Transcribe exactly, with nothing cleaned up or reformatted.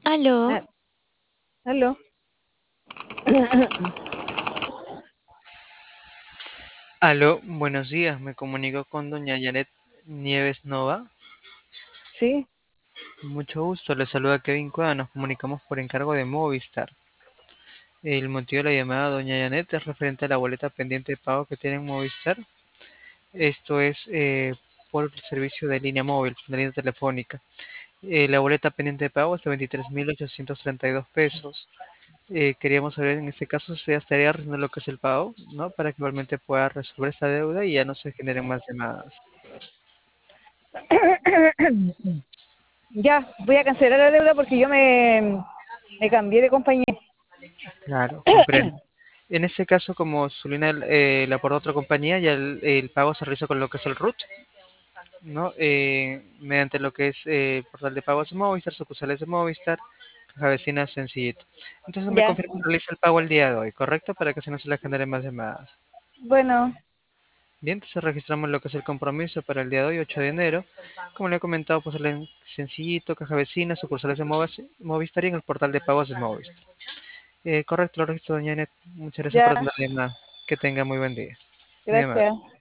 Aló, Ah, aló. Aló, buenos días. Me comunico con doña Janet Nieves Nova. Sí, Mucho gusto. Le saluda Kevin Cueva. Nos comunicamos por encargo de Movistar. El motivo de la llamada, doña Janet, es referente a la boleta pendiente de pago que tiene en Movistar. Esto es eh, por el servicio de línea móvil, de línea telefónica. Eh, la boleta pendiente de pago es de veintitrés mil ochocientos treinta y dos pesos. Eh, queríamos saber en este caso si ya estaría realizando lo que es el pago, ¿no? Para que igualmente pueda resolver esta deuda y ya no se generen más llamadas. ya, voy a cancelar la deuda porque yo me, me cambié de compañía. Claro, comprendo. En este caso, como su línea eh, la aporta otra compañía, ya el, el pago se realiza con lo que es el RUT, ¿no? Eh, mediante lo que es eh, el portal de pagos de Movistar, sucursales de Movistar, caja vecina sencillito. Entonces me Ya, confirma que realiza el pago el día de hoy, ¿correcto? Para que así no se le generen más llamadas. bueno, Bien, entonces registramos lo que es el compromiso para el día de hoy, ocho de enero. Como le he comentado, pues el sencillito, caja vecina, sucursales de Movis- Movistar y en el portal de pagos de Movistar. Eh, correcto, lo registro, doña Janet. Muchas gracias por ya, atender la llamada. Que tenga muy buen día. Muy amable. gracias.